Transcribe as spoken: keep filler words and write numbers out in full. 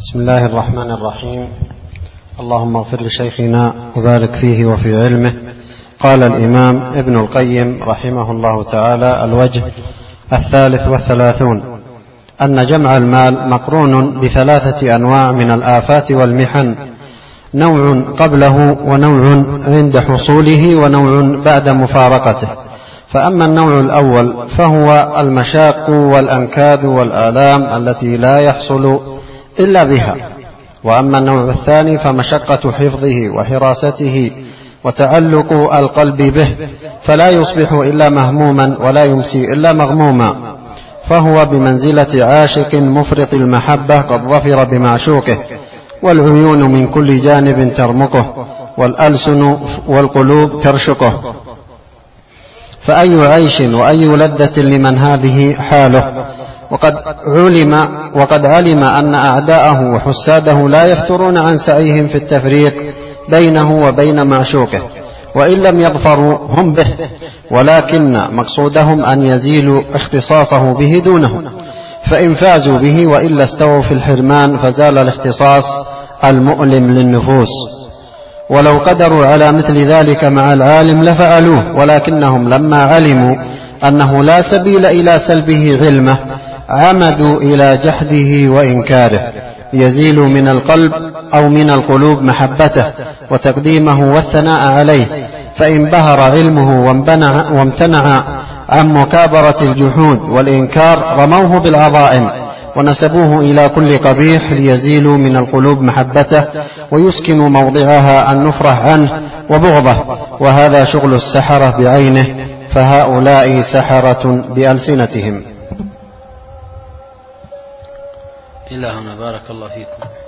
بسم الله الرحمن الرحيم. اللهم اغفر لشيخنا وبارك فيه وفي علمه. قال الإمام ابن القيم رحمه الله تعالى: الوجه الثالث والثلاثون أن جمع المال مقرون بثلاثة أنواع من الآفات والمحن، نوع قبله ونوع عند حصوله ونوع بعد مفارقته. فأما النوع الأول فهو المشاق والأنكاد والآلام التي لا يحصل إلا بها، وأما النوع الثاني فمشقة حفظه وحراسته وتعلق القلب به، فلا يصبح إلا مهموما ولا يمسي إلا مغموما، فهو بمنزلة عاشق مفرط المحبة قد ظفر بمعشوقه، والعيون من كل جانب ترمقه، والألسن والقلوب ترشقه. فأي عيش وأي لذة لمن هذه حاله، وقد علم, وقد علم أن أعداءه وحساده لا يفترون عن سعيهم في التفريق بينه وبين معشوقه، وإن لم يظفروا هم به، ولكن مقصودهم أن يزيلوا اختصاصه به دونه، فإن فازوا به وإلا استووا في الحرمان، فزال الاختصاص المؤلم للنفوس. ولو قدروا على مثل ذلك مع العالم لفعلوه، ولكنهم لما علموا أنه لا سبيل إلى سلبه علمه عمدوا إلى جحده وإنكاره، يزيل من القلب أو من القلوب محبته وتقديمه والثناء عليه، فإن بهر علمه وامتنع عن مكابرة الجحود والإنكار رموه بالعظائم ونسبوه إلى كل قبيح ليزيلوا من القلوب محبته ويسكنوا موضعها النفرة عنه وبغضه، وهذا شغل السحرة بعينه، فهؤلاء سحرة بألسنتهم. إلى هنا بارك الله فيكم.